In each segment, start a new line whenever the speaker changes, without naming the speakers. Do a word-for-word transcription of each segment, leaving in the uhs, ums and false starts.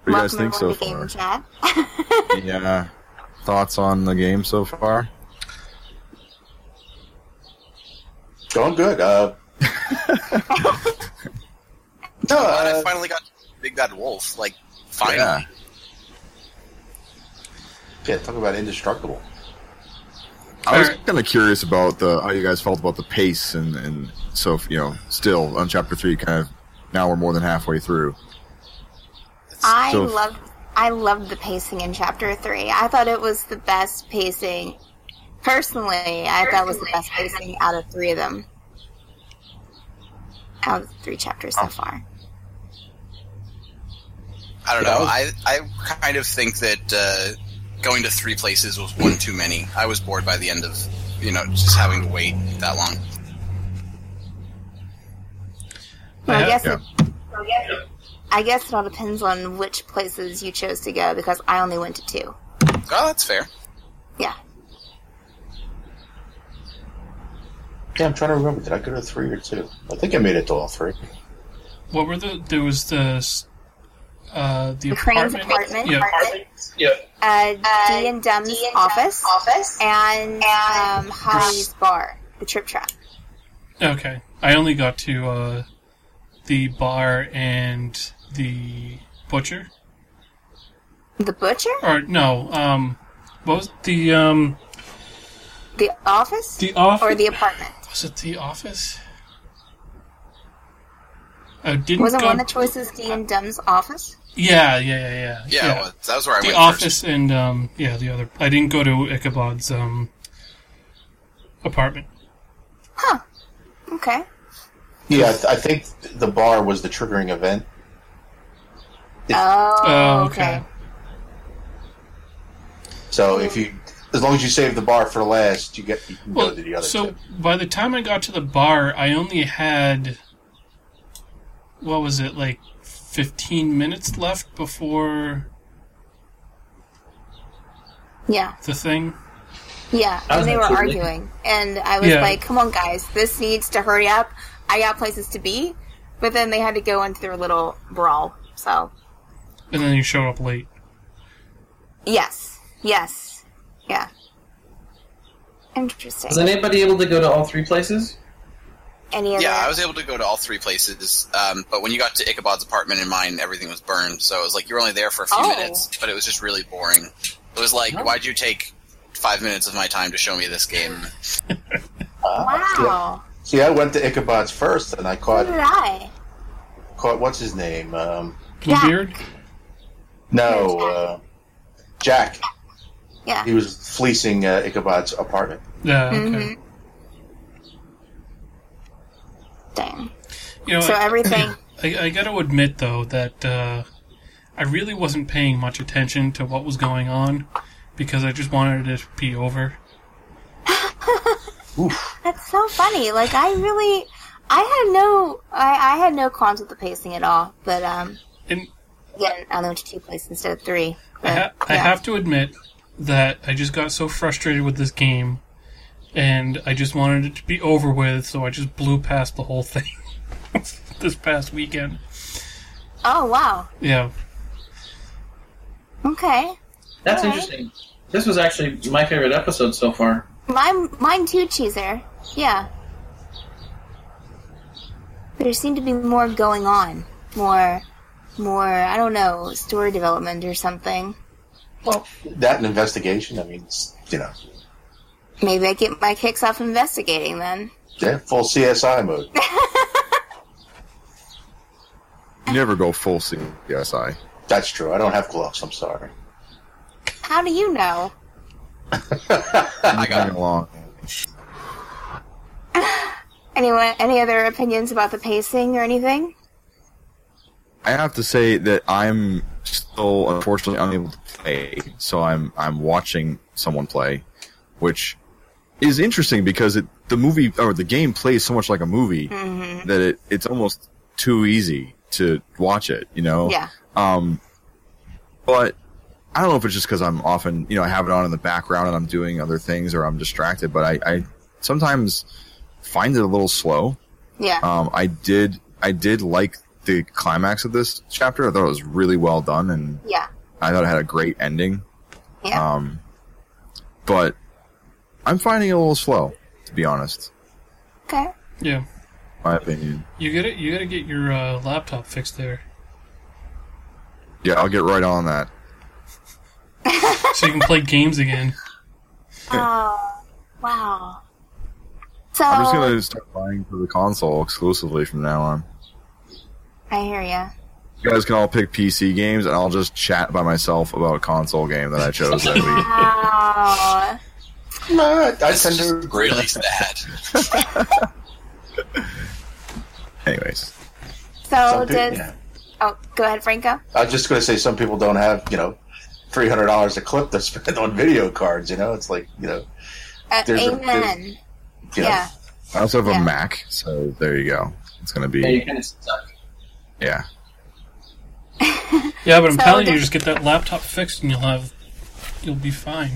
What do you guys think so far?
Chat.
Yeah. Thoughts on the game so far?
Going good. Uh,
no, uh, I finally got Big Bad Wolf. Like, finally.
Yeah.
yeah, talk about indestructible.
I was kind of curious about the how you guys felt about the pace, and, and so, you know, still on Chapter three, kind of, now we're more than halfway through.
I
so,
loved, I loved the pacing in Chapter three. I thought it was the best pacing. Personally, I thought it was the best pacing out of three of them. Out of the three chapters so far.
I don't know. I, I kind of think that uh, going to three places was one too many. I was bored by the end of, you know, just having to wait that long.
Well, I guess
yeah.
it, I guess it all depends on which places you chose to go, because I only went to two.
Oh, that's fair.
Yeah.
Yeah, I'm trying to remember. Did I go to three or two? I think I made it to all three.
What were the... There was the... Uh, the,
The
apartment?
Crane's apartment.
Yeah.
Yeah.
Uh, D and Dumb's
D and
office.
office.
And, um, Holly's bar. The Trip Trap.
Okay. I only got to, uh, the bar and the butcher.
The Butcher?
Or, no, um... What was the, um...
The office?
The office?
Or the apartment?
Was it the office? I didn't
Wasn't
go...
one of the choices D and Dumb's office?
Yeah, yeah, yeah, yeah.
Yeah,
yeah.
well, that was where I
the
went
office
first.
and, um, yeah, the other... I didn't go to Ichabod's, um... apartment.
Huh. Okay.
Yeah, I, th- I think the bar was the triggering event.
Oh,
Oh,
okay.
okay.
So if you, as long as you save the bar for last, you get you can
Well,
go to the other
so
two.
by the time I got to the bar, I only had... What was it, like fifteen minutes left before
Yeah.
the thing?
Yeah,
I was
and they were
actually-
arguing. And I was
Yeah.
like, come on, guys, this needs to hurry up. I got places to be. But then they had to go into their little brawl. So,
And then you showed up late.
yes. Yes. Yeah. Interesting.
Was anybody able to go to all three places?
Any other...
Yeah, I was able to go to all three places, um, but when you got to Ichabod's apartment and mine, everything was burned, so it was like you were only there for a few
Oh.
minutes, but it was just really boring. It was like, why'd you take five minutes of my time to show me this game?
Wow.
See, I went to Ichabod's first, and I
So
caught
did I.
caught what's his name? Um,
Bluebeard?
no, uh, Jack.
Yeah.
He was fleecing uh, Ichabod's apartment.
Yeah, okay.
Mhm. Dang.
You know,
So
I,
everything...
I, I gotta admit, though, that uh, I really wasn't paying much attention to what was going on because I just wanted it to be over.
Oof.
That's so funny. Like, I really... I had no... I, I had no qualms with the pacing at all. But, um...
And
again, I only went to two places instead of three. But,
I, ha- I
yeah.
have to admit that I just got so frustrated with this game, and I just wanted it to be over with, so I just blew past the whole thing this past weekend.
Oh, wow.
Yeah.
Okay.
That's
Alright.
interesting. This was actually my favorite episode so far.
Mine, mine too, Cheezer. Yeah. There seemed to be more going on. More, more, I don't know, story development or something.
Well, that and investigation. I mean, it's, you know,
Maybe I get my kicks off investigating then.
yeah, full C S I mode.
You never go full C S I.
That's true. I don't have gloves. I'm sorry.
How do you know?
I got it.
along.
Anyone, any other opinions about the pacing or anything?
I have to say that I'm still unfortunately unable to play, so I'm I'm watching someone play, which is interesting because it the movie or the game plays so much like a movie
Mm-hmm.
that it it's almost too easy to watch it, you know.
Yeah.
Um, but I don't know if it's just because I'm often, you know, I have it on in the background and I'm doing other things or I'm distracted, but I, I sometimes find it a little slow.
Yeah.
Um, I did, I did like the climax of this chapter. I thought it was really well done, and
Yeah.
I thought it had a great ending.
Yeah.
Um, but I'm finding it a little slow, to be honest.
Okay.
Yeah.
My opinion.
You gotta you gotta get your uh, laptop fixed there,
Yeah, I'll get right on that.
so you can play games again.
Oh, wow. So
I'm just gonna start buying for the console exclusively from now on.
I hear ya.
You guys can all pick P C games, and I'll just chat by myself about a console game that I chose that week.
Wow.
No, I tend to agree.
Really sad.
Anyways,
So
Some people-
does
yeah.
oh, go ahead, Franco.
I was just going to say some people don't have, you know, three hundred dollars a clip to spend on video cards. You know, it's like, you know,
Uh,
There's a-
amen.
you know,
Yeah.
I also have
Yeah.
a Mac, so there you go. It's gonna
Yeah, you
be
kind of suck.
yeah.
Yeah, but I'm
So
telling you,
does-
just get that laptop fixed, and you'll have you'll be fine.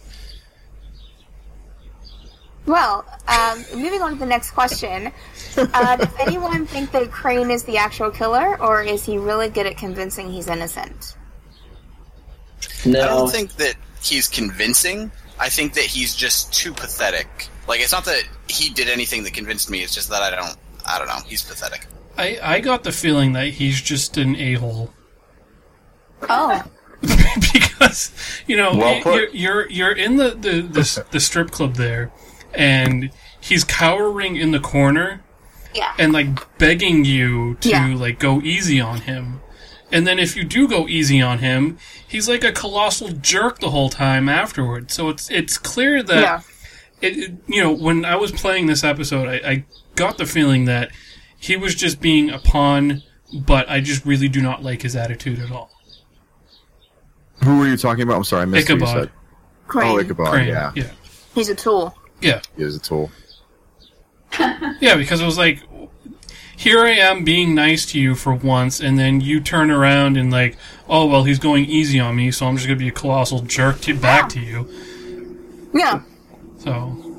Well, um, moving on to the next question. Uh, does anyone think that Crane is the actual killer, or is he really good at convincing he's innocent?
No.
I don't think that he's convincing. I think that he's just too pathetic. Like, it's not that he did anything that convinced me. It's just that I don't. I don't know. He's pathetic.
I, I got the feeling that he's just an a-hole.
Oh.
Because, you know,
Well
y-
put.
you're, you're you're in the, the, the, the strip club there, and he's cowering in the corner
Yeah.
and, like, begging you to,
Yeah.
like, go easy on him. And then if you do go easy on him, he's like a colossal jerk the whole time afterwards. So it's it's clear that,
Yeah.
it, it- you know, when I was playing this episode, I, I got the feeling that he was just being a pawn, but I just really do not like his attitude at all.
Who were you talking about? I'm sorry, I missed what you
Ichabod.
said.
Crane.
Oh, Ichabod.
Crane,
Yeah,
yeah.
He's a tool.
Yeah.
he is a tool.
Yeah, because it was like, here I am being nice to you for once, and then you turn around and like, oh, well, he's going easy on me, so I'm just going to be a colossal jerk to back to you.
Yeah.
So,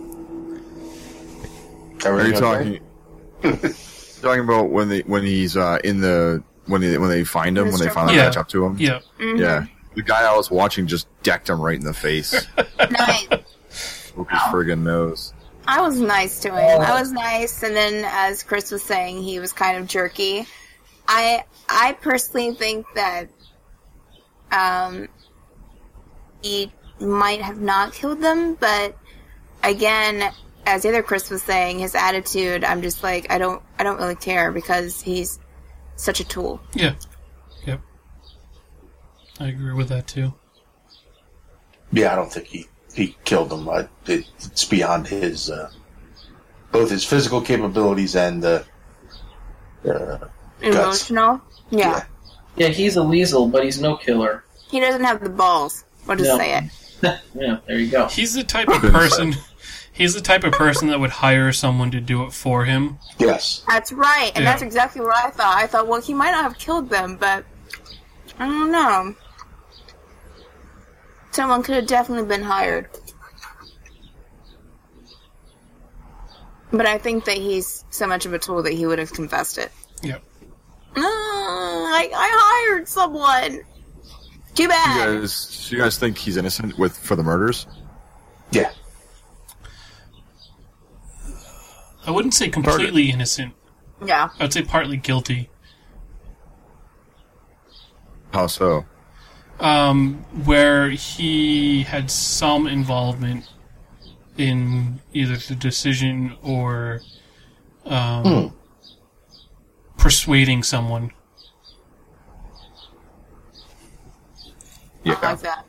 Are you
everything okay?
talking? talking about when they when he's uh, in the when they when they find him
In the
when they
strip
finally
club?
catch up to him?
yeah.
Mhm.
Yeah. The guy I was watching just decked him right in the face.
Nice.
Broke his friggin' nose.
I was nice to him. I was nice, and then, as Chris was saying, he was kind of jerky. I I personally think that um, he might have not killed them, but again, as the other Chris was saying, his attitude, I'm just like, I don't I don't really care because he's such a tool.
Yeah. Yep. I agree with that too.
Yeah, I don't think he, he killed him. I, it, it's beyond his, uh, both his physical capabilities and uh, uh, guts.
Emotional. Yeah.
Yeah, he's a weasel, but he's no killer.
He doesn't have the balls. We'll just
No.
say it.
Yeah, there you go.
He's the type of person. He's the type of person that would hire someone to do it for him.
Yes.
That's right, and
Yeah.
that's exactly what I thought. I thought, well, he might not have killed them, but I don't know. Someone could have definitely been hired. But I think that he's so much of a tool that he would have confessed it.
Yep.
Uh, I, I hired someone. Too
You
bad.
guys, you guys think he's innocent with for the murders?
Yeah.
I wouldn't say completely innocent.
Yeah.
I'd say partly guilty.
How so?
Um, where he had some involvement in either the decision or um,
Hmm.
persuading someone.
I
Yeah.
like that.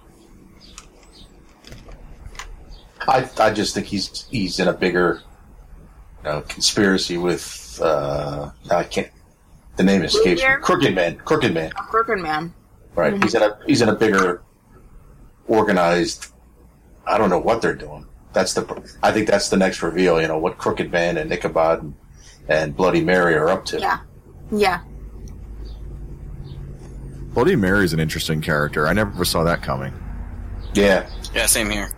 I I just think he's he's in a bigger, you know, conspiracy with uh I can't the name escapes me.
Bluebeard?
Crooked Man. Crooked Man.
A crooked man.
Right.
Mhm.
He's in a he's in a bigger organized I don't know what they're doing. That's the I think that's the next reveal, you know, what Crooked Man and Ichabod and, and Bloody Mary are up to.
Yeah. Yeah.
Bloody Mary's an interesting character. I never saw that coming.
Yeah.
Yeah, same here.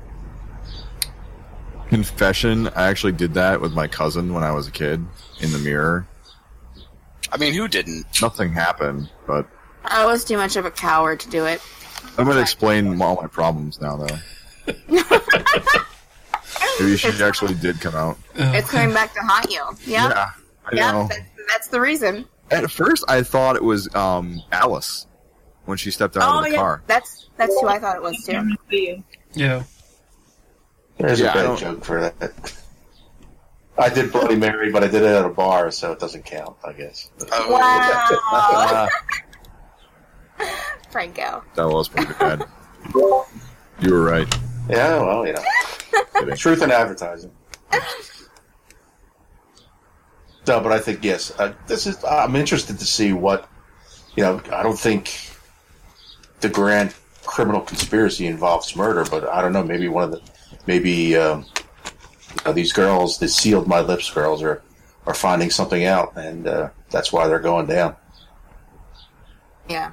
Confession, I actually did that with my cousin when I was a kid in the mirror.
I mean, who didn't?
Nothing happened, but
I was too much of a coward to do it.
I'm going to explain all my problems now, though. Maybe she actually did come out.
It's coming back to haunt you. Yeah.
Yeah, I
yeah,
know.
that's, that's the reason.
At first, I thought it was um, Alice when she stepped out
oh,
of the
yeah.
car.
That's that's who I thought it was, too.
Yeah.
There's
Yeah,
a
I
bad
don't-
joke for that. I did Bloody Mary, but I did it at a bar, so it doesn't count, I guess.
Oh,
Wow.
Uh,
Franco.
that was pretty bad. You were right.
Yeah, well, you know.
Kidding.
Truth in advertising. No, but I think, yes, uh, this is. I'm interested to see what, you know, I don't think the grand criminal conspiracy involves murder, but I don't know, maybe one of the, maybe um, you know, these girls, the sealed my lips girls, are, are finding something out, and uh, that's why they're going down.
Yeah.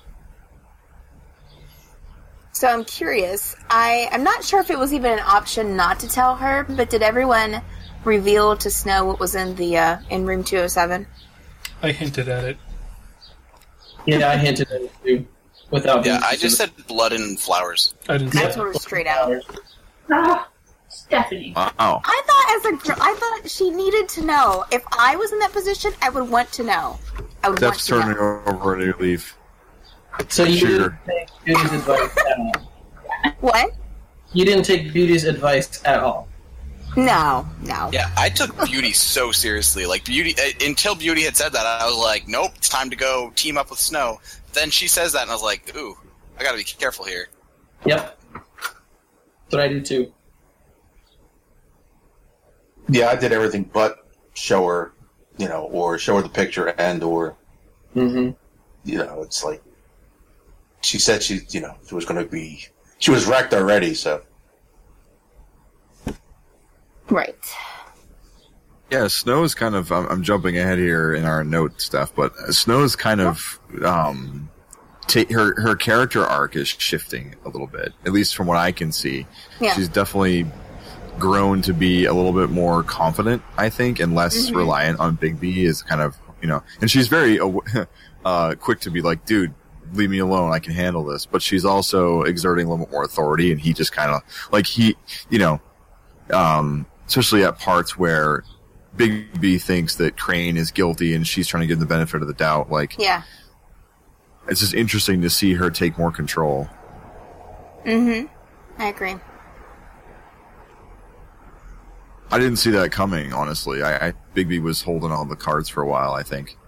So I'm curious. I, I'm not sure if it was even an option not to tell her, but did everyone reveal to Snow what was in the uh, in room two oh seven?
I hinted at it.
Yeah, I hinted at it too. Without
yeah,
being
I just
specific.
said blood and flowers.
I didn't say
I
that.
told her straight out.
Ah, Stephanie.
Wow.
I thought as a girl, I thought she needed to know. If I was in that position, I would want to know. I would
Steph's
want to
turning
know.
over a new leaf.
So you
Sugar.
didn't take Beauty's advice at all.
What?
You didn't take Beauty's advice at all.
No, no.
Yeah, I took Beauty so seriously. Like Beauty, uh, until Beauty had said that, I was like, "Nope, it's time to go team up with Snow." Then she says that, and I was like, "Ooh, I got to be careful here."
Yep. That's what I did too.
Yeah, I did everything but show her, you know, or show her the picture and or,
Mm-hmm.
you know, it's like, she said she, you know, she was going to be, she was wrecked already, so.
Right.
Yeah, Snow's kind of. I'm, I'm jumping ahead here in our note stuff, but Snow's kind of. Um, ta- her her character arc is shifting a little bit, at least from what I can see.
Yeah.
She's definitely grown to be a little bit more confident, I think, and less
Mhm.
reliant on Bigby. Is kind of, you know, and she's very aw- uh, quick to be like, dude, leave me alone, I can handle this. But she's also exerting a little bit more authority, and he just kind of like he, you know, um, especially at parts where Bigby thinks that Crane is guilty and she's trying to give him the benefit of the doubt. Like,
Yeah.
it's just interesting to see her take more control.
Mm-hmm. I agree.
I didn't see that coming, honestly. I, I Bigby was holding all the cards for a while, I think.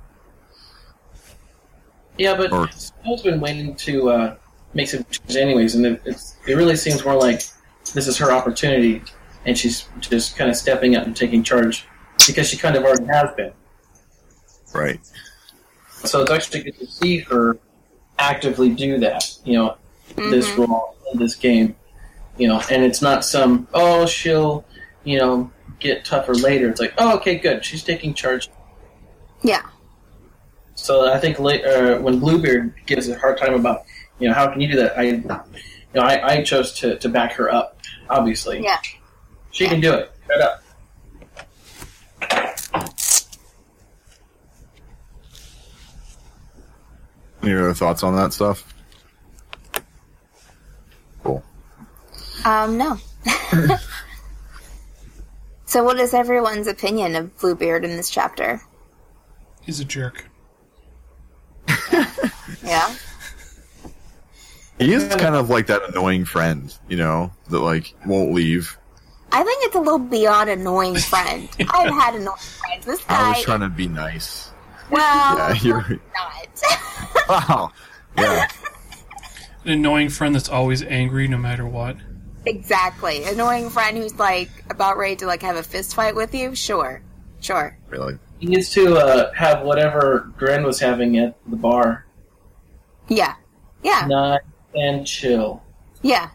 Yeah, but
Or-
Snow's been waiting to uh, make some changes anyways, and it, it's, it really seems more like this is her opportunity, and she's just kind of stepping up and taking charge, because she kind of already has been.
Right.
So it's actually good to see her actively do that, you know, this
Mhm.
role in this game, you know, and it's not some, oh, she'll, you know, get tougher later. It's like, oh, okay, good, she's taking charge.
Yeah.
So I think late, uh, when Bluebeard gives a hard time about, you know, how can you do that? I, you know, I, I chose to, to back her up. Obviously,
Yeah.
she can do it. Shut up.
Any other thoughts on that stuff? Cool.
Um, no. So what is everyone's opinion of Bluebeard in this chapter?
He's a jerk.
Yeah?
He is kind of like that annoying friend, you know, that like won't leave.
I think it's a little beyond annoying friend. I've had annoying friends. This
I
guy,
was trying to be nice.
well,
Yeah, you're
not.
wow. Yeah.
An annoying friend that's always angry no matter what.
Exactly. Annoying friend who's like about ready to like have a fist fight with you? Sure. Sure.
Really.
He needs to uh, have whatever Gren was having at the bar.
Yeah. Yeah.
Nice and chill.
Yeah.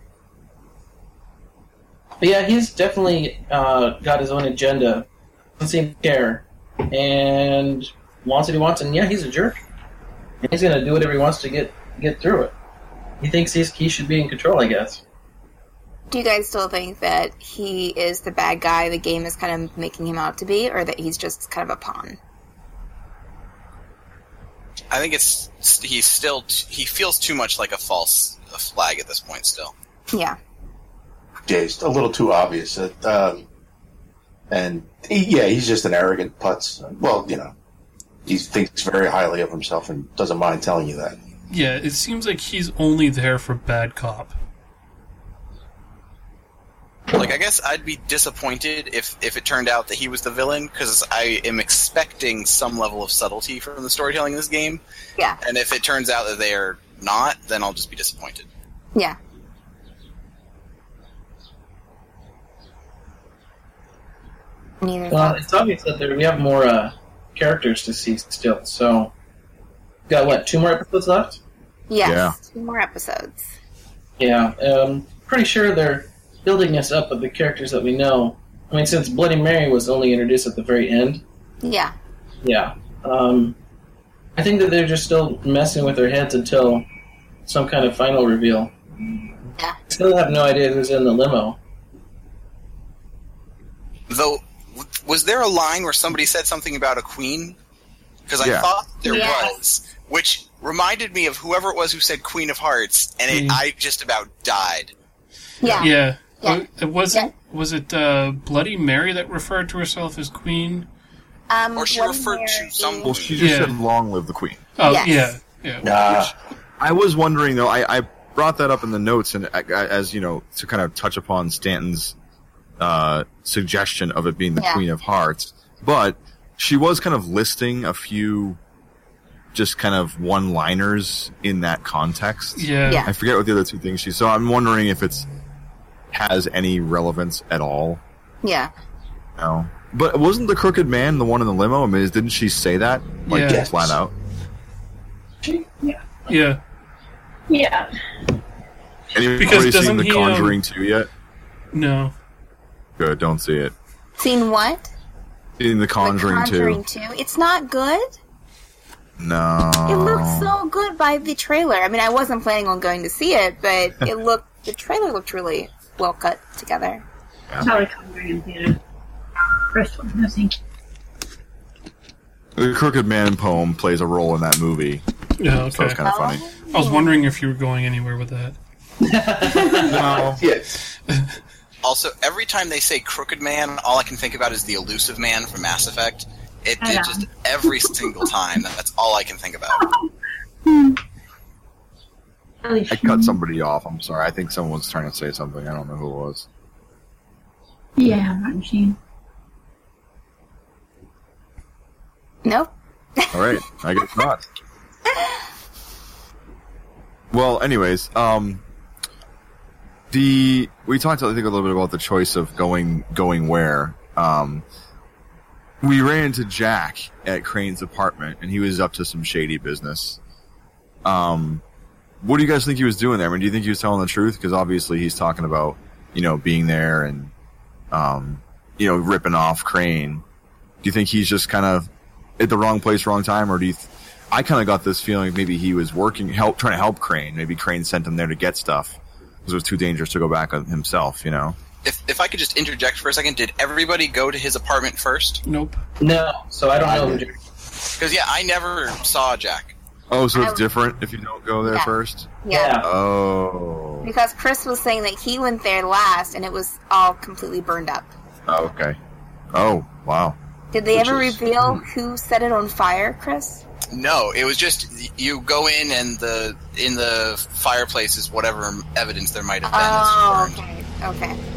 But yeah, he's definitely uh, got his own agenda. Doesn't seem to care. And wants what he wants. And yeah, he's a jerk. And he's going to do whatever he wants to get get through it. He thinks he's, he should be in control, I guess.
Do you guys still think that he is the bad guy the game is kind of making him out to be, or that he's just kind of a pawn?
I think it's he's still t- he feels too much like a false a flag at this point. Still,
Yeah.
Yeah, it's a little too obvious. Uh, um, and he, yeah, he's just an arrogant putz. Well, you know, he thinks very highly of himself and doesn't mind telling you that.
Yeah, it seems like he's only there for bad cop.
like I guess I'd be disappointed if if it turned out that he was the villain, because I am expecting some level of subtlety from the storytelling in this game.
Yeah.
And if it turns out that they are not, then I'll just be disappointed.
Yeah. Neither
Well,
thoughts.
it's obvious that there, we have more uh, characters to see still. So, got what? Two more episodes left?
Yes.
Yeah.
Two more episodes.
Yeah. Um, pretty sure they're building us up with the characters that we know. I mean, since Bloody Mary was only introduced at the very end.
Yeah.
Yeah. Um, I think that they're just still messing with their heads until some kind of final reveal.
Yeah.
Still have no idea who's in the limo.
Though, w- was there a line where somebody said something about a queen? Because I
Yeah.
thought there
Yes.
was, which reminded me of whoever it was who said Queen of Hearts, and it,
Mm.
I just about died.
Yeah.
Yeah.
Yeah.
Uh, Was
Yeah.
it was it uh, Bloody Mary that referred to herself as Queen?
Um,
Or she
Bloody
referred to
Mary
some-
is-
Well, she just
Yeah.
said, "Long live the Queen."
Oh,
Yes.
yeah. Yeah.
Nah.
I was wondering though. I, I brought that up in the notes, and I, I, as you know, to kind of touch upon Stanton's uh, suggestion of it being the
Yeah.
Queen of Hearts, but she was kind of listing a few just kind of one-liners in that context.
Yeah.
Yeah.
I forget what the other two things she. So I'm wondering if it's has any relevance at all.
Yeah.
No. But wasn't the crooked man the one in the limo? I mean, didn't she say that like
Yeah.
just flat out?
Yeah.
Yeah.
Yeah.
Anybody
Because
seen
doesn't
The
he, um,
Conjuring two yet?
No.
Good, don't see it.
Seen what?
In The Conjuring,
the Conjuring
two.
two. It's not good.
No.
It looks so good by the trailer. I mean, I wasn't planning on going to see it, but it looked. The trailer looked really well cut together.
Saw the Conjuring in theater. First one, I think.
The Crooked Man poem plays a role in that movie,
Yeah.
so
Okay.
it's kind of funny.
I was wondering if you were going anywhere with that.
No.
Yeah.
Also, every time they say Crooked Man, all I can think about is the Elusive Man from Mass Effect. It,
I
it
know.
just every single time. That's all I can think about.
Really
I cut somebody off. I'm sorry. I think someone was trying to say something. I don't know who it was.
Yeah, Martin Sheen.
Nope.
All right. I guess not. Well, anyways, um, the we talked, I think, a little bit about the choice of going going where. Um, we ran into Jack at Crane's apartment, and he was up to some shady business. Um, what do you guys think he was doing there? I mean, do you think he was telling the truth? Because obviously he's talking about, you know, being there and, um, you know, ripping off Crane. Do you think he's just kind of at the wrong place, wrong time, or do you? Th- I kind of got this feeling maybe he was working, help, trying to help Crane. Maybe Crane sent him there to get stuff because it was too dangerous to go back on himself. You know.
If if I could just interject for a second, did everybody go to his apartment first?
Nope.
No, so I don't
I
know.
did.
who-
Because yeah, I never saw Jack.
Oh, so it's
I-
different if you don't go there
Yeah.
first.
Yeah.
Yeah.
Oh.
Because Chris was saying that he went there last, and it was all completely burned up.
Oh, okay. Oh, wow.
Did they
Which
ever
is-
reveal who set it on fire, Chris?
No, it was just you go in and the in the fireplace is whatever evidence there might have been.
Oh,
is burned.
okay. Okay.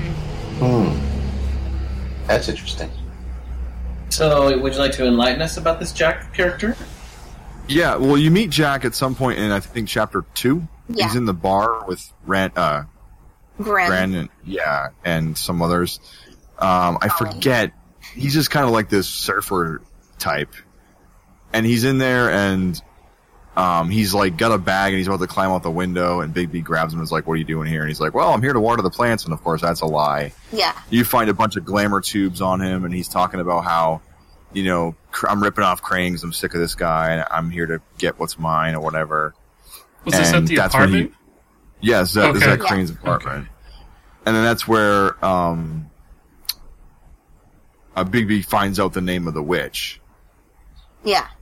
Hmm. That's interesting.
So, would you like to enlighten us about this Jack character?
Yeah. Well, you meet Jack at some point in I think chapter two.
Yeah.
He's in the bar with Rand, uh,
Grim.
Rand, and, yeah, and some others. Um, I
Ollie.
forget. He's just kind of like this surfer type, and he's in there, and um, he's like got a bag, and he's about to climb out the window, and Big B grabs him and is like, "What are you doing here?" And he's like, "Well, I'm here to water the plants," and of course, that's a lie.
Yeah.
You find a bunch of glamour tubes on him, and he's talking about how, you know, cr- I'm ripping off Crane 'cause I'm sick of this guy, and I'm here to get what's mine or whatever.
Was this at
And
the
that's when
apartment?
he- Yes, that is
Okay.
at Crane's apartment. And then that's where um, uh, Big B finds out the name of the witch.
Yeah.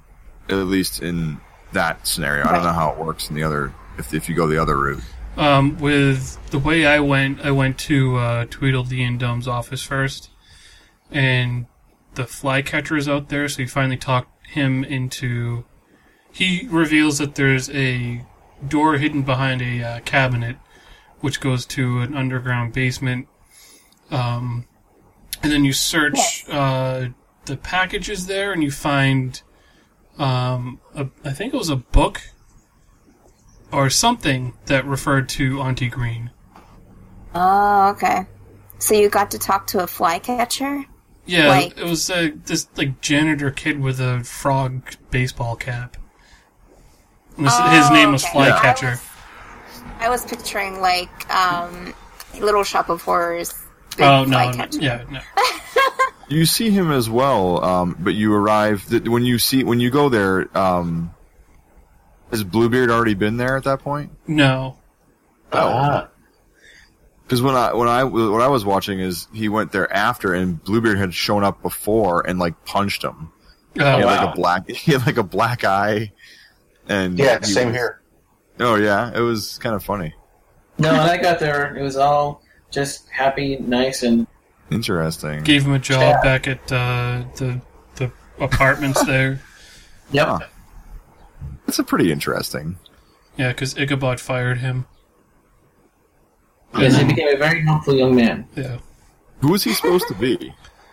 At least in that scenario. I don't know how it works in the other, if if you go the other route.
Um, with the way I went, I went to uh, Tweedledee Dumb's office first, and the flycatcher is out there, so you finally talk him into... He reveals that there's a door hidden behind a uh, cabinet, which goes to an underground basement. Um, and then you search uh, the packages there, and you find, um, a, I think it was a book or something that referred to Auntie Green.
Oh, okay. So you got to talk to a flycatcher?
Yeah,
Like-
it was uh, this like janitor kid with a frog baseball cap. And this,
Oh,
his name was
okay.
Flycatcher.
I was, I was picturing, like, um, Little Shop of Horrors. big
Oh no, no,
flycatcher.
yeah, no.
You see him as well, um, but you arrive that when you see when you go there. Um, has Bluebeard already been there at that point?
No.
Ah.
Because when I when I what I was watching is he went there after, and Bluebeard had shown up before and like punched him.
Oh,
He had
wow.
like a black he had like a black eye, and
Yeah,
he
same
was-
here.
Oh yeah, it was kind of funny,
No, when I got there, it was all just happy, nice, and
interesting.
Gave him a job
Yeah.
back at uh, the the apartments there.
yep.
Huh. It's a pretty interesting.
Yeah, because Ichabod fired him.
Yes, he became a very helpful young man.
Yeah.
Who was he supposed to be?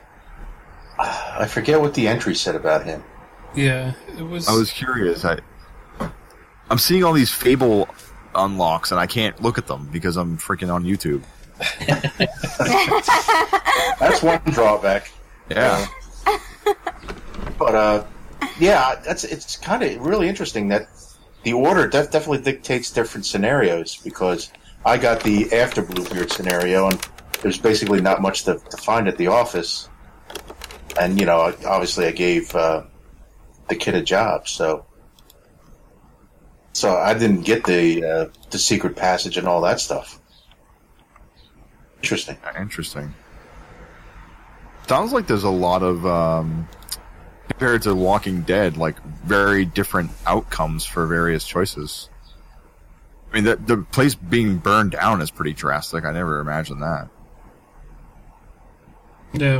I forget what the entry said about him.
Yeah, it was...
I was curious. I I'm seeing all these Fable unlocks, and I can't look at them because I'm freaking on YouTube.
That's one drawback.
Yeah.
But uh, yeah, that's it's kind of really interesting that the order def- definitely dictates different scenarios, because I got the after Bluebeard scenario, and there's basically not much to, to find at the office, and you know, I- obviously I gave uh, the kid a job, so so I didn't get the uh, the secret passage and all that stuff. Interesting.
Interesting. Sounds like there's a lot of, um, compared to Walking Dead, like very different outcomes for various choices. I mean, the, the place being burned down is pretty drastic. I never imagined that.
Yeah.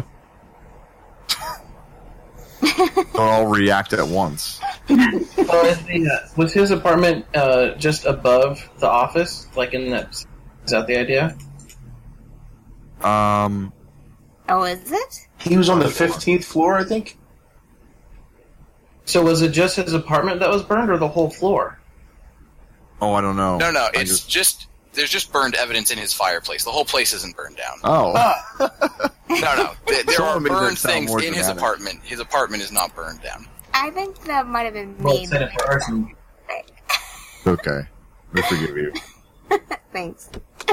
Don't all react at once.
Oh, is the, uh, was his apartment uh, just above the office? Like in that? Is that the idea?
Um,
Oh, is it?
He was on the fifteenth floor, I think.
So was it just his apartment that was burned, or the whole floor?
oh, I don't know.
No, no,
I
it's
just-
just there's just burned evidence in his fireplace. The whole place isn't burned down.
Oh.
No, no, there, there
Someone
are
made that
burned
sound
things
more
in his
dramatic.
apartment. His apartment is not burned down.
I think that might have been
Well,
me.
set it for arson.
Okay. We forgive you.
Thanks.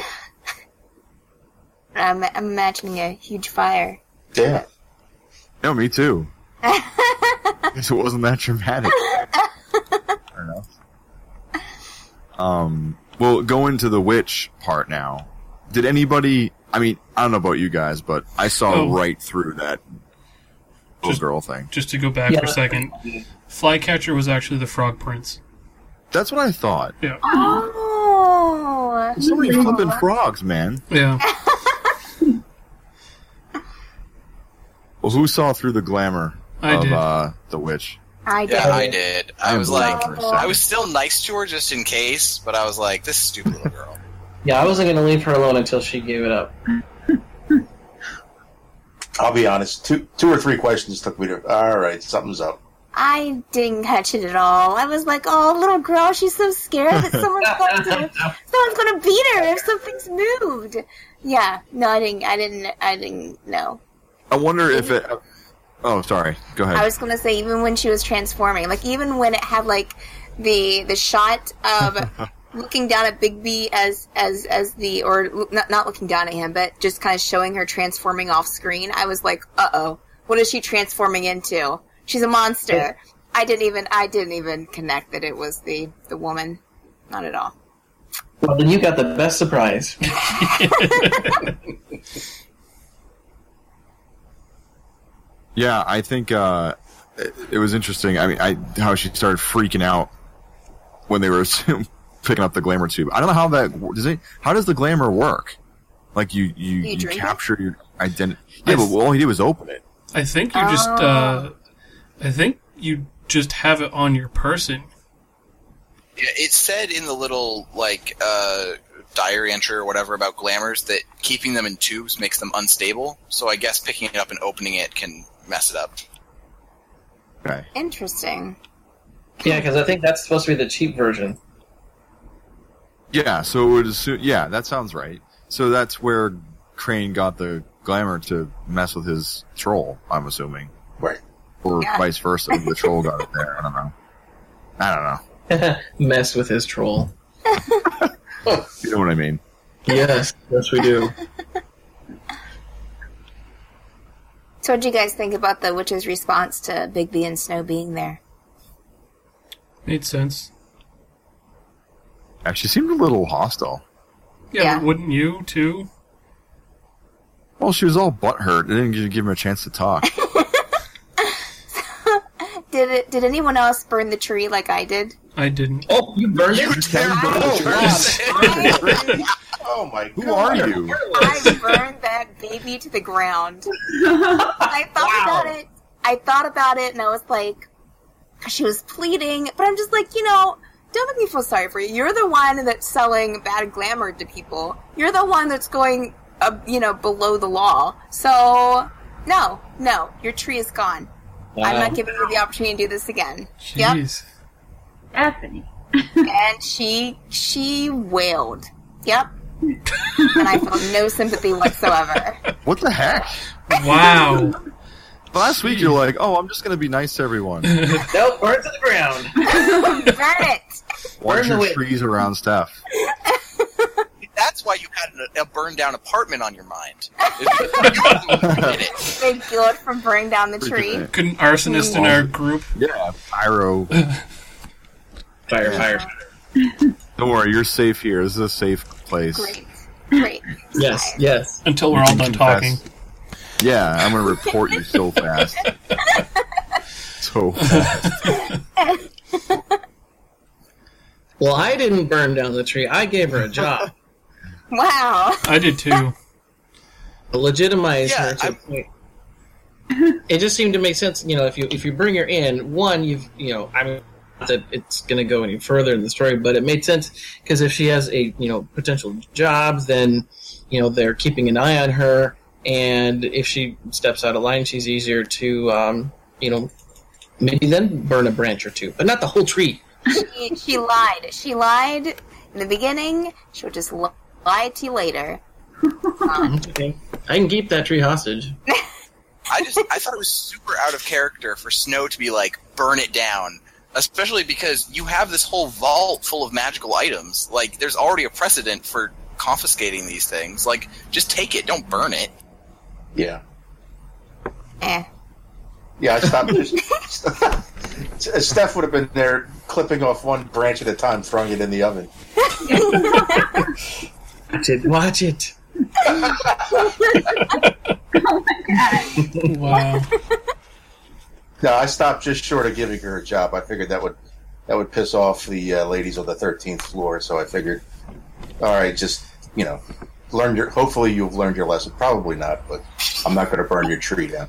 I'm, I'm imagining a huge fire.
Yeah.
No, me too. Guess it wasn't that dramatic. Fair enough. Um, well, go into the witch part now. Did anybody? I mean, I don't know about you guys, but I saw
Oh.
right through that little
Just-
girl thing.
Just to go back
Yeah.
for a second. Flycatcher was actually the Frog Prince.
That's what I thought.
Yeah.
Oh!
So many flipping frogs, man.
Yeah.
Well, who saw through the glamour
I
of
did.
uh, the witch?
I did.
Yeah, I did. I
I'm
was
blind
like,
for a second.
I was still nice to her just in case, but I was like, this stupid little girl.
Yeah, I wasn't going to leave her alone until she gave it up.
I'll be honest. Two, two or three questions took me to. All right, something's up.
I didn't catch it at all. I was like, oh, little girl, she's so scared that someone's going to, someone's going to beat her if something's moved. Yeah, no, I didn't, I didn't, I didn't know.
I wonder if it. Oh, sorry. Go ahead.
I was going to say, even when she was transforming, like, even when it had, like, the, the shot of looking down at Bigby as, as, as the, or not, not looking down at him, but just kind of showing her transforming off screen, I was like, uh-oh, what is she transforming into? She's a monster. I didn't even, I didn't even connect that it was the, the woman. Not at all.
Well, then you got the best surprise.
Yeah, I think uh, it, it was interesting. I mean, I how she started freaking out when they were picking up the glamour tube. I don't know how that does it. How does the glamour work? Like you, you,
You
you,
drink
capture your identity.
I
Yeah, but
th-
all he did was open it.
I think you just, uh, I think you just have it on your person.
Yeah, it said in the little like uh, diary entry or whatever about glamours that keeping them in tubes makes them unstable. So I guess picking it up and opening it can mess it up.
Okay.
Interesting.
Yeah, because I think that's supposed to be the cheap version.
Yeah, so it would assume. Yeah, that sounds right. So that's where Crane got the glamour to mess with his troll. I'm assuming,
Right.
or
Yeah.
vice versa. The troll got it there. I don't know. I don't know.
Mess with his troll.
You know what I mean?
Yes, yes, we do.
So what do you guys think about the witch's response to Bigby and Snow being there?
Made sense.
Actually, seemed a little hostile.
Yeah,
Yeah.
but wouldn't you too?
Well, she was all butthurt. They didn't give give him a chance to talk.
Did it? Did anyone else burn the tree like I did?
I didn't.
Oh, you burned
You
it?
did.
I,
Oh my god.
Who are you?
I burned that baby to the ground. I thought
Wow.
about it. I thought about it, and I was like, she was pleading, but I'm just like, you know, don't make me feel sorry for you. You're the one that's selling bad glamour to people. You're the one that's going, uh, you know, below the law. So, no, no, your tree is gone. I'm not giving you the opportunity to do this again. Yep.
Jeez.
Stephanie.
And she she wailed. Yep. And I felt no sympathy whatsoever.
What the heck?
Wow.
Last week you're like, oh, I'm just going to be nice to everyone.
Nope, burn to the ground.
Burn it.
Watch
Burn the
your
witch.
trees around Steph.
That's why you had a, a burned down apartment on your mind. You did it.
Big guilt from burning down the tree.
Couldn't arsonist in our group?
Yeah, pyro.
Fire, fire.
Don't worry, you're safe here. This is a safe place.
Great. Great.
Yes, yes.
Until we're all done talking.
Yeah, I'm going to report you so fast. So fast.
Well, I didn't burn down the tree. I gave her a job.
Wow.
I did too.
Legitimize
Yeah,
her to
I-
a point. It just seemed to make sense, you know, if you if you bring her in, one, you've, you know, I mean, not that it's going to go any further in the story, but it made sense because if she has a, you know, potential jobs, then, you know, they're keeping an eye on her, and if she steps out of line, she's easier to, um, you know, maybe then burn a branch or two, but not the whole tree.
She, she lied. She lied in the beginning. She'll just li- lie to you later.
Okay. I can keep that tree hostage.
I just I thought it was super out of character for Snow to be like, burn it down. Especially because you have this whole vault full of magical items. Like, there's already a precedent for confiscating these things. Like, just take it, don't burn it.
Yeah.
Eh.
Yeah, I stopped. Just, Steph would have been there clipping off one branch at a time, throwing it in the oven.
Watch it. Watch it.
Oh my god.
Wow.
No, I stopped just short of giving her a job. I figured that would that would piss off the uh, ladies on the thirteenth floor. So I figured, all right, just you know, learn your. Hopefully, you've learned your lesson. Probably not, but I'm not going to burn your tree down.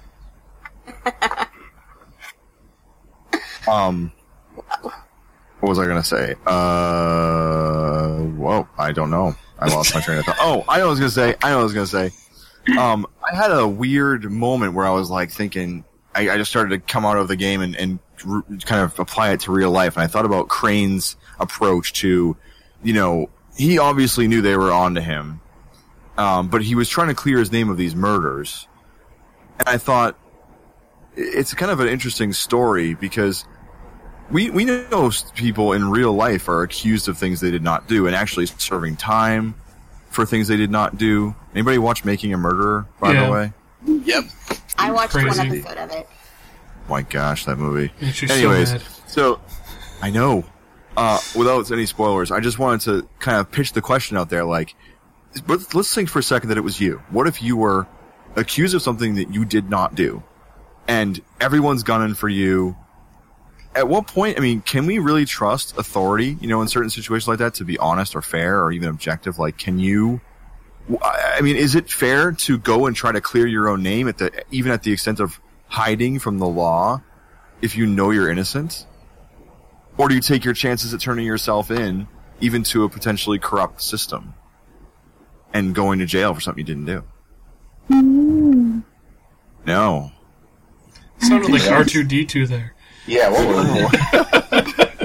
Um, what was I going to say? Uh, whoa, I don't know. I lost my train of thought. Oh, I know what I was going to say. I know what I was going to say. Um, I had a weird moment where I was like thinking, I, I just started to come out of the game and, and r- kind of apply it to real life. And I thought about Crane's approach to, you know, he obviously knew they were onto him. Um, but he was trying to clear his name of these murders. And I thought, it's kind of an interesting story because we we know people in real life are accused of things they did not do and actually serving time for things they did not do. Anybody watch Making a Murderer, by
Yeah.
the way?
Yep.
I watched
Crazy.
one episode of it.
My gosh, that movie.
Makes you
Anyways,
so mad.
so I know. Uh, without any spoilers, I just wanted to kind of pitch the question out there, like, but let's think for a second that it was you. What if you were accused of something that you did not do? and everyone's gunning for you. At what point, I mean, can we really trust authority, you know, in certain situations like that to be honest or fair or even objective? Like, can you, I mean, is it fair to go and try to clear your own name at the, even at the extent of hiding from the law if you know you're innocent? Or do you take your chances at turning yourself in even to a potentially corrupt system and going to jail for something you didn't do?
Mm.
No.
Sounded like R two D two there.
Yeah, what was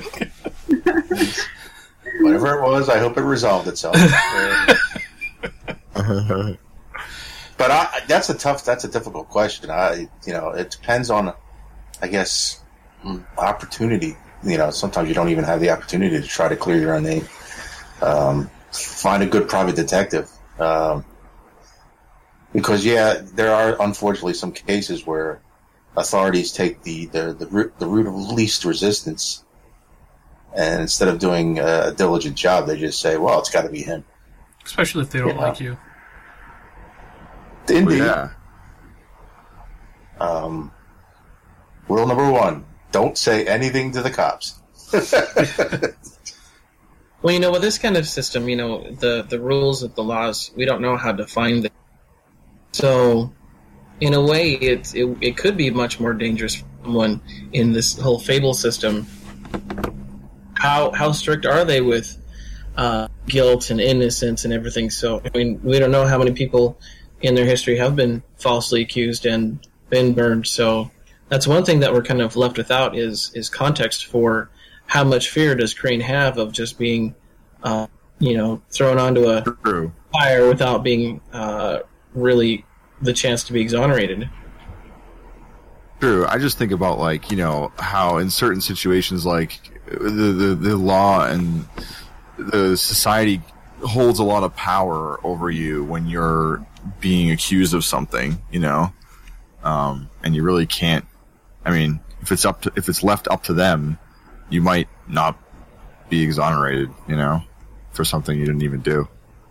whatever it was, I hope it resolved itself. But I, that's a tough, that's a difficult question. I, you know, it depends on, I guess, opportunity. You know, sometimes you don't even have the opportunity to try to clear your own name. Um, find a good private detective. Um, because, yeah, there are unfortunately some cases where authorities take the, the, the, route, the route of least resistance, and instead of doing a diligent job, they just say, well, it's got to be him.
Especially if they don't
Yeah.
like you.
Indeed.
Yeah.
Um, rule number one, don't say anything to the cops.
Well, you know, with this kind of system, you know, the, the rules of the laws, we don't know how to define them. So, in a way, it, it it could be much more dangerous for someone in this whole Fable system. How how strict are they with uh, guilt and innocence and everything? So, I mean, we don't know how many people in their history have been falsely accused and been burned. So, that's one thing that we're kind of left without is is context for how much fear does Crane have of just being, uh, you know, thrown onto a
True.
fire without being uh, really the chance to be exonerated.
True. I just think about, like, you know, how in certain situations, like, the, the, the law and the society holds a lot of power over you when you're being accused of something, you know, um, and you really can't, I mean, if it's up to, if it's left up to them, you might not be exonerated, you know, for something you didn't even do.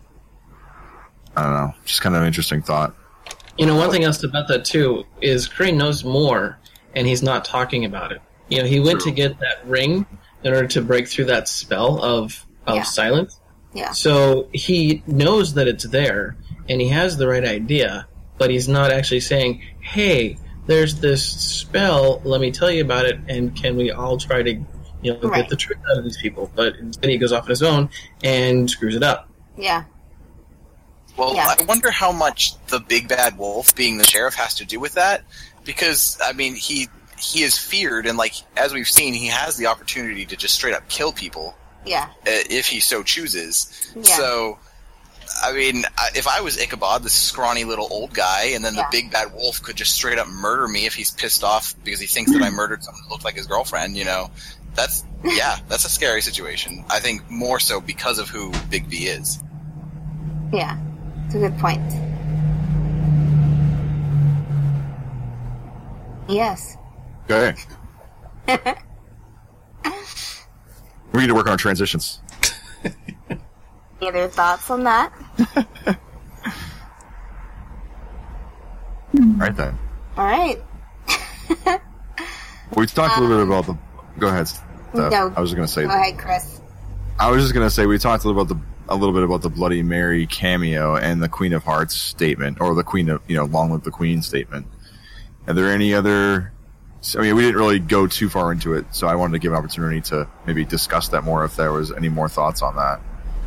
I don't know. Just kind of an interesting thought.
You know, one thing else about that, too, is Crane knows more, and he's not talking about it. You know, he went
True.
to get that ring in order to break through that spell of, of
Yeah.
silence.
Yeah.
So he knows that it's there, and he has the right idea, but he's not actually saying, hey, there's this spell, let me tell you about it, and can we all try to, you know,
Right.
get the truth out of these people? But instead he goes off on his own and screws it up.
Yeah.
Well,
Yeah.
I wonder how much the big bad wolf being the sheriff has to do with that, because I mean, he he is feared, and like as we've seen, he has the opportunity to just straight up kill people
Yeah.
uh, if he so chooses.
Yeah.
So, I mean, I- if I was Ichabod, this scrawny little old guy, and then
Yeah.
the big bad wolf could just straight up murder me if he's pissed off because he thinks that I murdered someone who looked like his girlfriend, you know, that's yeah, that's a scary situation. I think more so because of who Big V is.
Yeah. It's a good point. Yes.
Okay. We need to work on our transitions.
Any other thoughts on that?
Right then.
All right.
We talked a little bit about the. Go ahead. Steph.
No.
I was just going to say.
Go ahead, Chris.
I was just going to say we talked a little about the a little bit about the Bloody Mary cameo and the Queen of Hearts statement, or the Queen of you know, Long Live the Queen statement. Are there any other? I mean, we didn't really go too far into it, so I wanted to give an opportunity to maybe discuss that more if there was any more thoughts on that.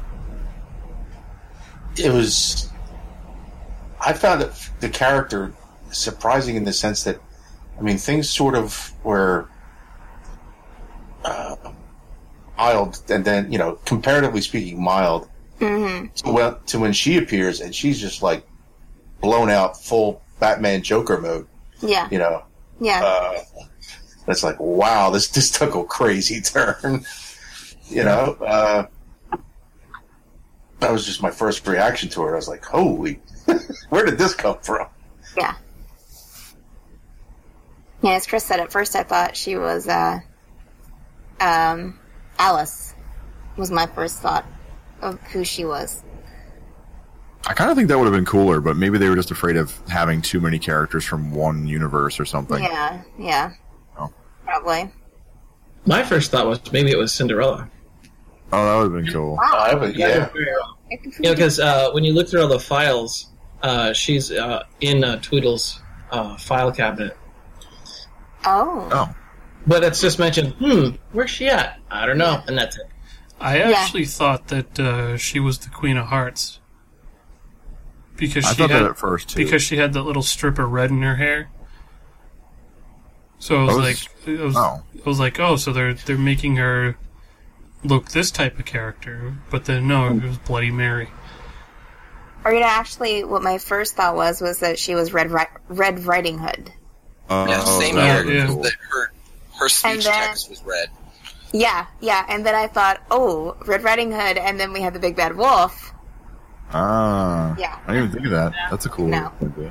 It was. I found it, the character surprising in the sense that, I mean, things sort of were uh, mild, and then, you know, comparatively speaking, mild
Mm-hmm.
to when, to when she appears and she's just like blown out, full Batman Joker mode.
Yeah.
You know,
Yeah.
uh, it's like, wow, this this took a crazy turn. You know, uh, that was just my first reaction to her. I was like, holy, where did this come from?
Yeah. Yeah, as Chris said, at first I thought she was, uh, um, Alice was my first thought of who she was.
I kind of think that would have been cooler, but maybe they were just afraid of having too many characters from one universe or something.
Yeah, yeah.
Oh.
Probably.
My first thought was maybe it was Cinderella.
Oh, that would have been cool.
Wow.
I would, yeah.
Yeah, because uh, when you look through all the files, uh, she's uh, in uh, Tweedle's uh, file cabinet.
Oh.
Oh.
But it's just mentioned, hmm, where's she at? I don't know, and that's it.
I actually thought that uh, she was the Queen of Hearts. Because
I
she
thought
had,
that at first, too.
Because she had that little strip of red in her hair. So it was,
I was-
like, it was,
oh.
it was like, oh, so they're they're making her look this type of character, but then no, it was Bloody Mary.
Or you know, actually, what my first thought was was that she was Red Ri- Red Riding Hood.
Oh,
Yeah, same
that
here.
yeah.
That her her speech
And then-
text was red.
Yeah, yeah. And then I thought, oh, Red Riding Hood, and then we had the Big Bad Wolf.
Ah.
Yeah.
I didn't even think of that. That's a cool
No.
idea.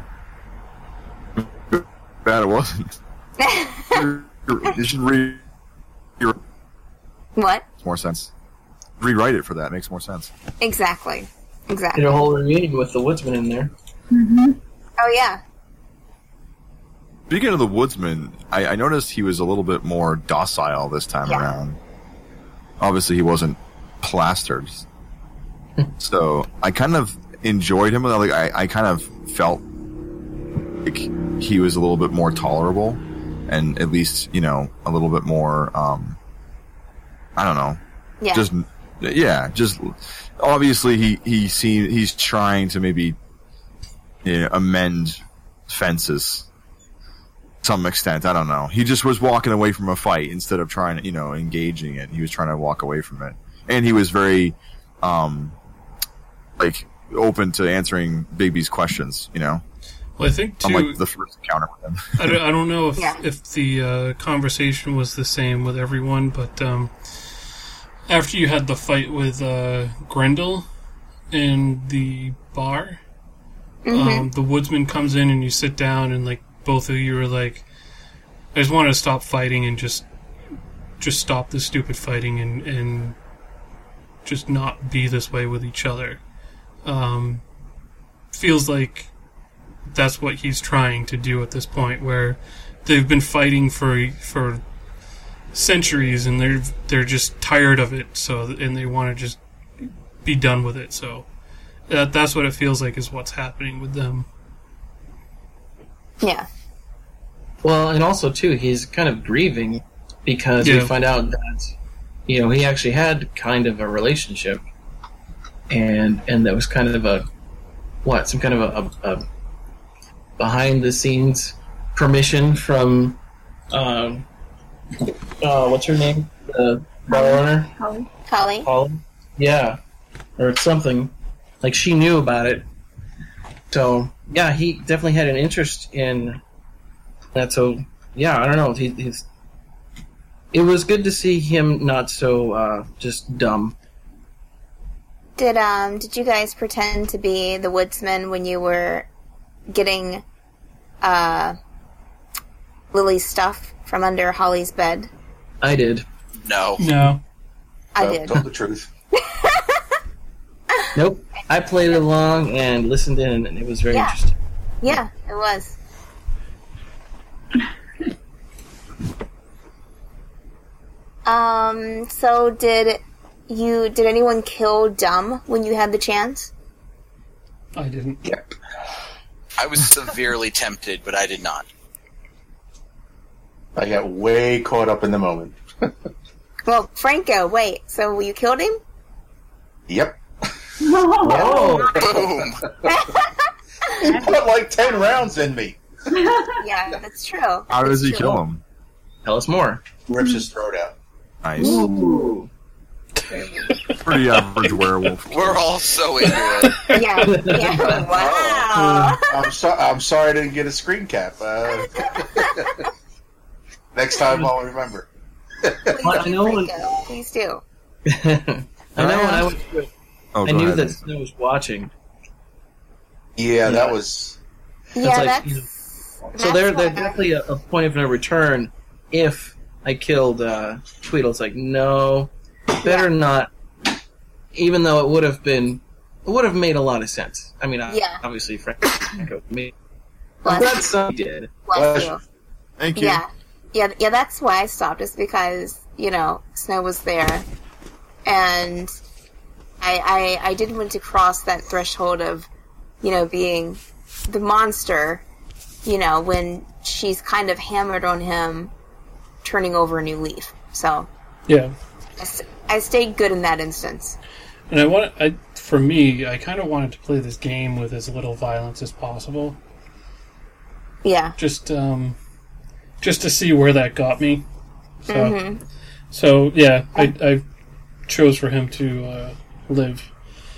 Bad it wasn't. You should read your
What?
makes more sense. Rewrite it for that. Makes more sense.
Exactly. Exactly.
Did a whole reunion with the Woodsman in there.
Oh yeah.
Speaking of the Woodsman, I, I noticed he was a little bit more docile this time
Yeah.
around. Obviously, he wasn't plastered, so I kind of enjoyed him. Like I, I kind of felt like he was a little bit more tolerable, and at least you know a little bit more. Um, I don't know.
Yeah.
Just yeah, just obviously he he seems he's trying to maybe you know, amend fences. Some extent, I don't know. He just was walking away from a fight instead of trying to, you know, engaging it. He was trying to walk away from it, and he was very, um, like open to answering Bigby's questions. You know,
Well, I think too.
unlike the first encounter with him.
I don't, I don't know if
Yeah.
if the uh, conversation was the same with everyone, but um, after you had the fight with uh, Grendel in the bar, um, the Woodsman comes in and you sit down and like both of you are like, I just want to stop fighting and just just stop this stupid fighting and and just not be this way with each other. Um, feels like that's what he's trying to do at this point, where they've been fighting for for centuries and they're they're just tired of it. So and they want to just be done with it. So that that's what it feels like is what's happening with them.
Yeah.
Well, and also, too, he's kind of grieving because
Yeah.
we find out that, you know, he actually had kind of a relationship. And and that was kind of a, what, some kind of a, a, a behind-the-scenes permission from, um, uh, what's her name? The bar owner?
Holly.
Holly.
Holly? Yeah. Or something. Like, she knew about it. So, yeah, he definitely had an interest in that. So, yeah, I don't know. He, he's. It was good to see him not so uh, just dumb.
Did um did you guys pretend to be the Woodsman when you were getting uh Lily's stuff from under Holly's bed?
I did.
No.
No.
I
Uh,
did.
Told the truth.
Nope. I played along and listened in, and it was very
Yeah.
interesting.
Yeah, it was. um. So did you? Did anyone kill Dumb when you had the chance?
I didn't.
Yep.
I was severely tempted, but I did not.
I got way caught up in the moment.
Well, Franco. Wait. So you killed him?
Yep.
Oh!
Boom!
He put like ten rounds in me.
Yeah, that's true.
How does he
That's true.
kill him?
Tell us more.
Rips his throat out.
Nice.
Ooh.
Pretty average werewolf.
We're all so into it.
Yeah. Yeah. Wow.
I'm sorry. I'm sorry I didn't get a screen cap. Uh, next time I'll remember.
Please
Well, I
do,
know when-
Franco. Please do.
I know when I went through it,
Oh,
I
go
knew
ahead.
that Snow was watching.
Yeah, that was.
Yeah,
like,
that's.
you know,
that's
So there,
what
there's
I-
definitely a, a point of no return if I killed uh, Tweedle. It's like, no, better not. Even though it would have been would have made a lot of sense. I mean,
Yeah.
obviously, Frank made.
Bless
But
you.
some did.
Bless you.
Thank you.
Yeah, yeah, yeah. That's why I stopped. Is because you know Snow was there, and I, I, I didn't want to cross that threshold of, you know, being the monster. You know, when she's kind of hammered on him, turning over a new leaf. So
Yeah.
I, st- I stayed good in that instance.
And I want, I for me, I kind of wanted to play this game with as little violence as possible.
Yeah.
Just, um, just to see where that got me. So,
Mm-hmm.
so yeah, I, I chose for him to uh, live.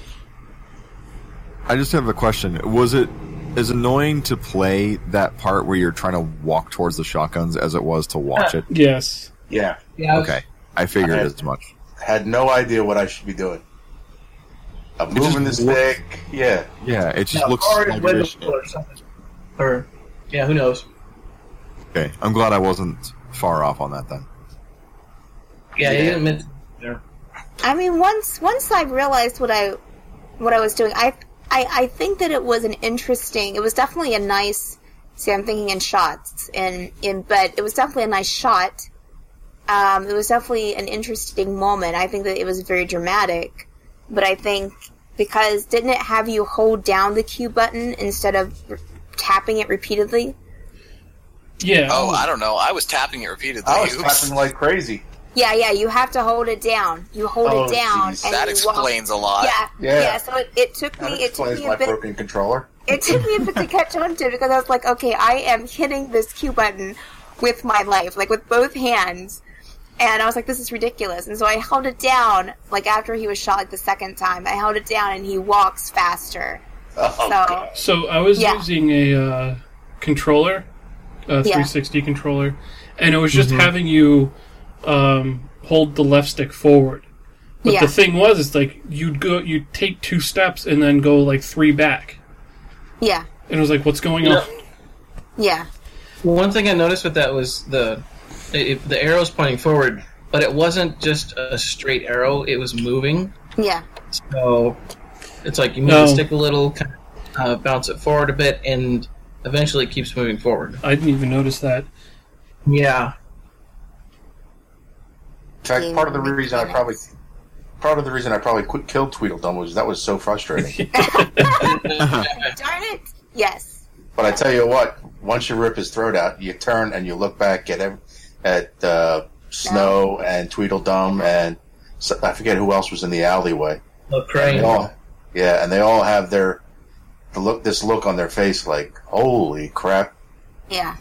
I just have a question. Was it as annoying to play that part where you're trying to walk towards the shotguns as it was to watch it?
Yes.
Yeah.
Yeah. I was-
Okay. I figured
I had-
as much.
Had no idea what I should be doing. I'm
just
moving this
looked-
stick. Yeah.
Yeah, it just
Yeah,
looks
or his window
sluggish.
or something. Or, yeah, who knows?
Okay, I'm glad I wasn't far off on that then.
Yeah,
Yeah.
he didn't mention there.
I mean, once once I realized what I what I was doing, I, I I think that it was an interesting. It was definitely a nice. See, I'm thinking in shots, and in but it was definitely a nice shot. Um, it was definitely an interesting moment. I think that it was very dramatic, but I think because didn't it have you hold down the Q button instead of r- tapping it repeatedly?
Yeah.
Oh, I don't know. I was tapping it repeatedly.
I was
Oops.
tapping like crazy.
Yeah, yeah. You have to hold it down. You hold
Oh,
it down,
geez.
and
That
you
explains a
walk.
lot.
Yeah,
Yeah.
yeah. So it, it took me.
That
It took
explains
me
my
a bit.
broken controller.
It took me a bit to catch on to because I was like, okay, I am hitting this Q button with my life, like with both hands. And I was like, this is ridiculous. And so I held it down, like after he was shot like the second time, I held it down and he walks faster.
Oh,
So,
God.
So I was
Yeah.
using a uh, controller, a three sixty controller, and it was just having you um, hold the left stick forward. But
Yeah.
the thing was, it's like you'd go, you'd take two steps and then go like three back,
yeah,
and it was like, what's going
Yeah.
on?
yeah,
One thing I noticed with that was the it, the arrow's pointing forward, but it wasn't just a straight arrow; it was moving.
yeah,
So it's like you move
No.
the stick a little, kind of, uh, bounce it forward a bit, and eventually it keeps moving forward.
I didn't even notice that.
Yeah.
In fact, part of the reason I probably part of the reason I probably quit killed Tweedledum was that was so frustrating.
Darn it! Yes.
But I tell you what, once you rip his throat out, you turn and you look back at ev- at uh, Snow and Tweedledum and so, I forget who else was in the alleyway.
The
They
crane.
all, yeah, and they all have their the look this look on their face like, holy crap.
Yeah.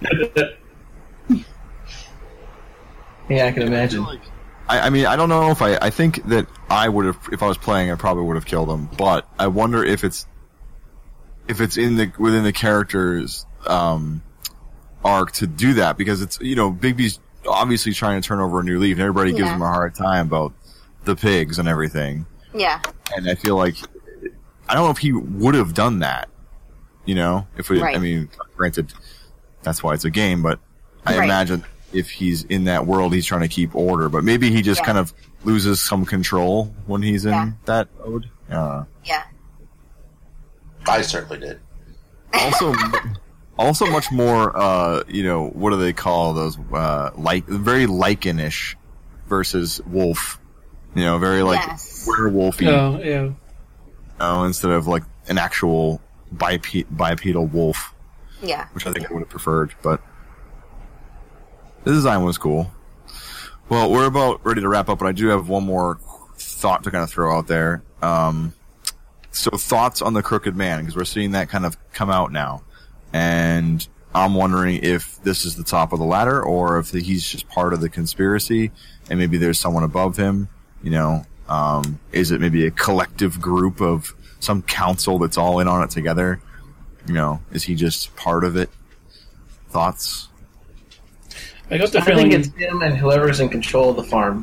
Yeah, I can imagine.
I, I mean, I don't know if I. I think that I would have, if I was playing, I probably would have killed him. But I wonder if it's if it's in the within the character's um, arc to do that because it's you know Bigby's obviously trying to turn over a new leaf, and everybody gives
Yeah.
him a hard time about the pigs and everything.
Yeah.
And I feel like I don't know if he would have done that. You know, if we,
Right.
I mean, granted, that's why it's a game, but I
Right.
imagine if he's in that world, he's trying to keep order. But maybe he just
Yeah.
kind of loses some control when he's in
Yeah.
that mode. Uh,
Yeah.
I certainly did.
also, also much more. Uh, you know, what do they call those? Uh, like very lichenish versus wolf. You know, very like
Yes.
werewolfy.
Oh, yeah.
Oh, instead of like an actual bipe- bipedal wolf,
Yeah.
which I think I would have preferred. But the design was cool. Well, we're about ready to wrap up, but I do have one more thought to kind of throw out there. Um, so thoughts on the Crooked Man, because we're seeing that kind of come out now. And I'm wondering if this is the top of the ladder or if he's just part of the conspiracy and maybe there's someone above him. You know, um, is it maybe a collective group of some council that's all in on it together? You know, is he just part of it? Thoughts?
I got the
I
feeling.
think it's him and whoever's in control of the farm.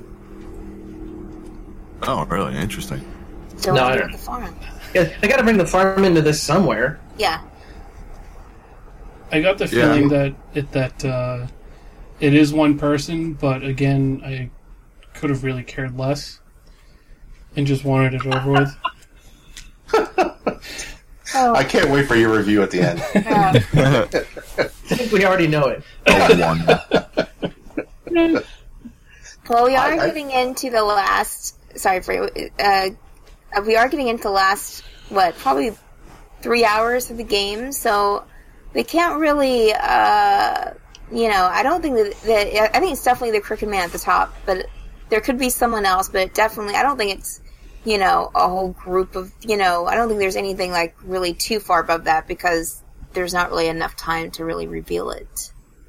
Oh, really? Interesting.
So
No,
we'll
I
do
don't-
the farm.
Yeah, I got to bring the farm into this somewhere.
Yeah.
I got the
Yeah.
feeling that it that uh, it is one person, but again, I could have really cared less and just wanted it over with.
I can't wait for your review at the end.
Uh,
I think we already know it.
Oh, one.
well, we are
I- I-
getting into the last. Sorry for uh, we are getting into the last what probably three hours of the game, so they can't really. Uh, you know, I don't think that, that. I think it's definitely the Crooked Man at the top, but there could be someone else. But definitely, I don't think it's. You know, a whole group of. You know, I don't think there's anything like really too far above that because there's not really enough time to really reveal it.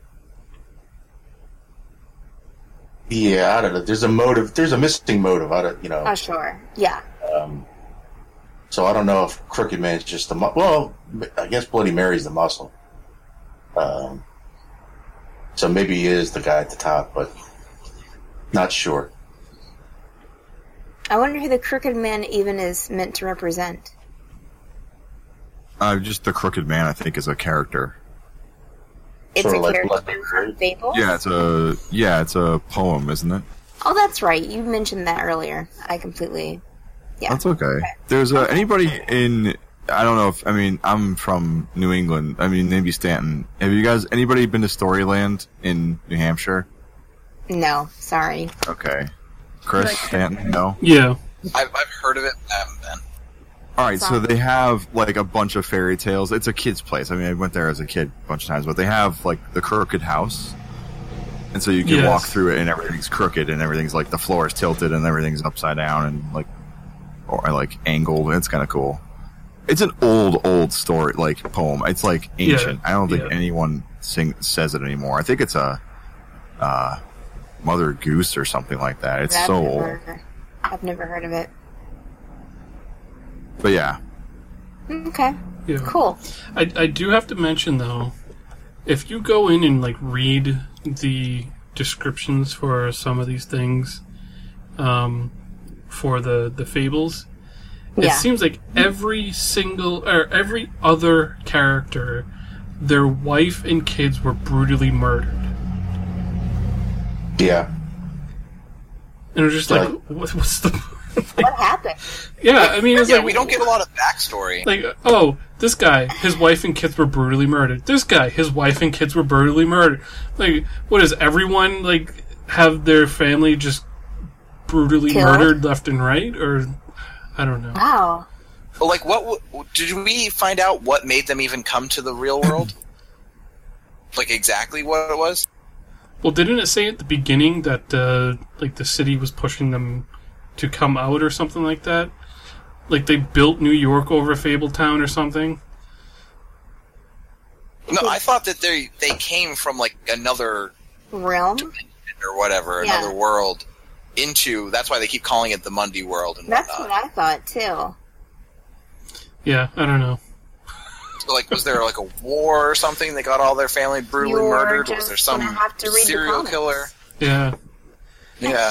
Yeah, I don't know. There's a motive. There's a missing motive. I don't, you know.
Oh, sure. Yeah.
Um, so I don't know if Crooked Man's just the mu- well. I guess Bloody Mary's the muscle. Um, so maybe he is the guy at the top, but not sure.
I wonder who the Crooked Man even is meant to represent.
Uh, just the Crooked Man, I think, is a character.
It's
Sort
a
of like
character
Blood
from
Mary.
Fable?
Yeah, it's a yeah, it's a poem, isn't it?
Oh, that's right. You mentioned that earlier. I completely... Yeah.
That's okay. There's uh, anybody in. I don't know if I mean I'm from New England. I mean maybe Stanton. Have you guys anybody been to Storyland in New Hampshire?
No, sorry.
Okay, Chris Stanton. No.
Yeah.
I've, I've heard of it, but I haven't been.
All right, so they have like a bunch of fairy tales. It's a kid's place. I mean, I went there as a kid a bunch of times, but they have like the Crooked House, and so you can
Yes.
walk through it, and everything's crooked, and everything's like the floor is tilted, and everything's upside down, and like or like angled. It's kind of cool. It's an old, old story, like poem. It's like ancient.
Yeah,
I don't think
yeah.
anyone sing says it anymore. I think it's a uh, Mother Goose or something like that. It's
I've
so
never,
old.
I've never heard of it.
But yeah,
Okay,
Yeah.
cool.
I, I do have to mention though, if you go in and like read the descriptions for some of these things, um, for the the fables, it
Yeah.
seems like every single or every other character, their wife and kids were brutally murdered,
Yeah.
and it was just like,
Right.
what, what's the?
What happened?
Yeah, I mean, it's
Yeah,
like
we don't get a lot of backstory.
Like, oh, this guy, his wife and kids were brutally murdered. This guy, his wife and kids were brutally murdered. Like, what is everyone, like, have their family just brutally
Killed?
murdered left and right? Or, I don't know.
Wow.
But, like, what w- did we find out? What made them even come to the real world? Like exactly what it was?
Well, didn't it say at the beginning that, uh, like, the city was pushing them to come out or something like that? Like, they built New York over Fabletown or something?
No, I thought that they they came from like another
Realm?
or whatever,
Yeah.
another world into. That's why they keep calling it the Mundy world and
That's
whatnot.
what I thought, too.
Yeah, I don't know.
So, like, was there like a war or something? They got all their family brutally
You're
murdered. Was
just
there some
gonna have to read the
serial
comics.
killer?
Yeah.
Yeah.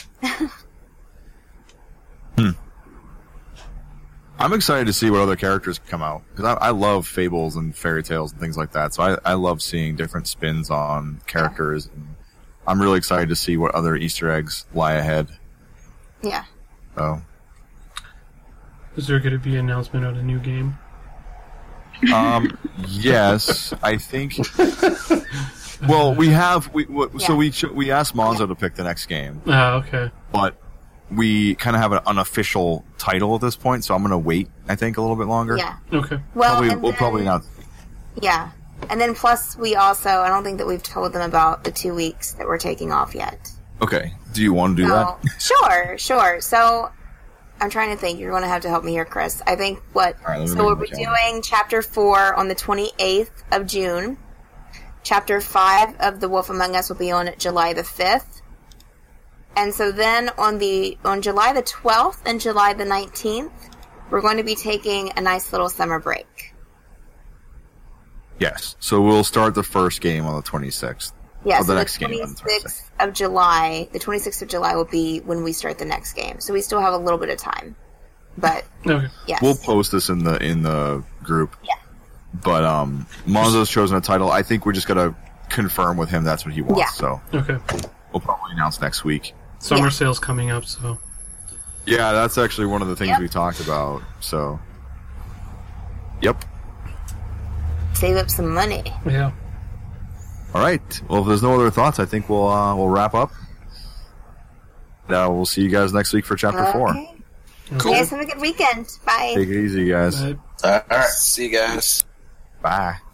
I'm excited to see what other characters come out because I, I love fables and fairy tales and things like that. So I, I love seeing different spins on characters. And I'm really excited to see what other Easter eggs lie ahead.
Yeah.
So,
Is there going to be an announcement on a new game?
um, yes, I think. Well, we have we w- so
Yeah.
we ch- we asked Monzo to pick the next game,
Ah, okay.
but we kind of have an unofficial title at this point. So I'm going to wait. I think a little bit longer.
Yeah.
Okay.
Well,
Probably,
and
we'll
then-
probably not.
Yeah. And then plus, we also, I don't think that we've told them about the two weeks that we're taking off yet.
Okay. Do you want to do
So,
that?
sure, sure. So, I'm trying to think. You're going to have to help me here, Chris. I think what,
All right, let me
so
read
we'll
my
be
calendar.
doing chapter four on the twenty-eighth of June. Chapter five of The Wolf Among Us will be on July the fifth. And so then on the, on July the twelfth and July the nineteenth, we're going to be taking a nice little summer break.
Yes. So we'll start the first game on the twenty-sixth.
Yeah,
Or
so
the
the
next game on the
twenty-sixth of July, the twenty-sixth of July will be when we start the next game. So we still have a little bit of time. But,
Okay.
yes.
We'll post this in the in the group.
Yeah.
But um, Monzo's chosen a title. I think we're just gonna confirm with him that's what he wants.
Yeah.
So
Okay.
we'll probably announce next week.
Summer
Yeah.
sale's coming up, so.
Yeah, that's actually one of the things
Yep.
we talked about. So Yep.
Save up some money.
Yeah.
All right. Well, if there's no other thoughts, I think we'll uh, we'll wrap up. Now we'll see you guys next week for chapter
Okay.
four.
Cool.
You guys have a good weekend. Bye.
Take it easy, guys.
Uh,
Uh, all right.
See you guys.
Bye.